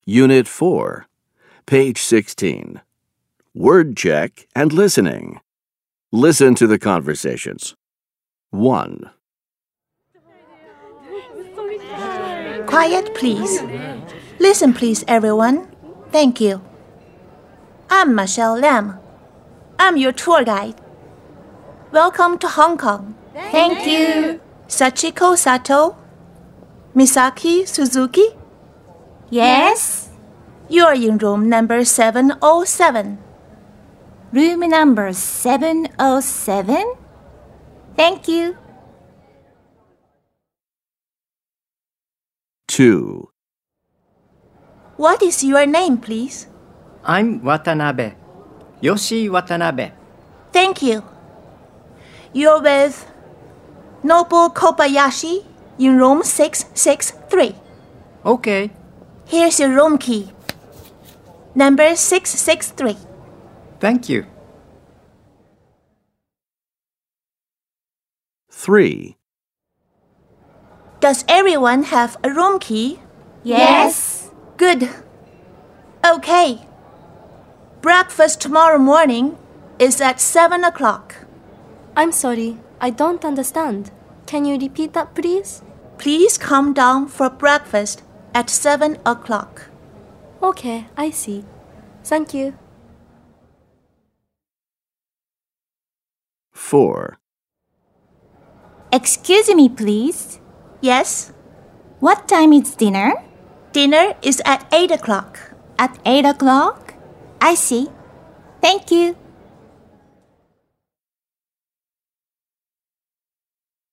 Unit 4, page 16. Word check and listening. Listen to the conversations. 1. Quiet, please. Listen, please, everyone. Thank you. I'm Michelle Lam. I'm your tour guide. Welcome to Hong Kong. Thank you. Sachiko Sato. Misaki Suzuki. Yes. You're in room number 707. Room number 707? Thank you. 2. What is your name, please? I'm Watanabe. Yoshi Watanabe. Thank you. You're with Nobu Kobayashi in room 663. Okay. Here's your room key. Number 663. Thank you. 3. Does everyone have a room key? Yes. Good. Okay. Breakfast tomorrow morning is at 7 o'clock. I'm sorry, I don't understand. Can you repeat that, please? Please come down for breakfast at 7 o'clock. Okay, I see. Thank you. 4. Excuse me, please. Yes? What time is dinner? Dinner is at 8 o'clock. At 8 o'clock? I see. Thank you.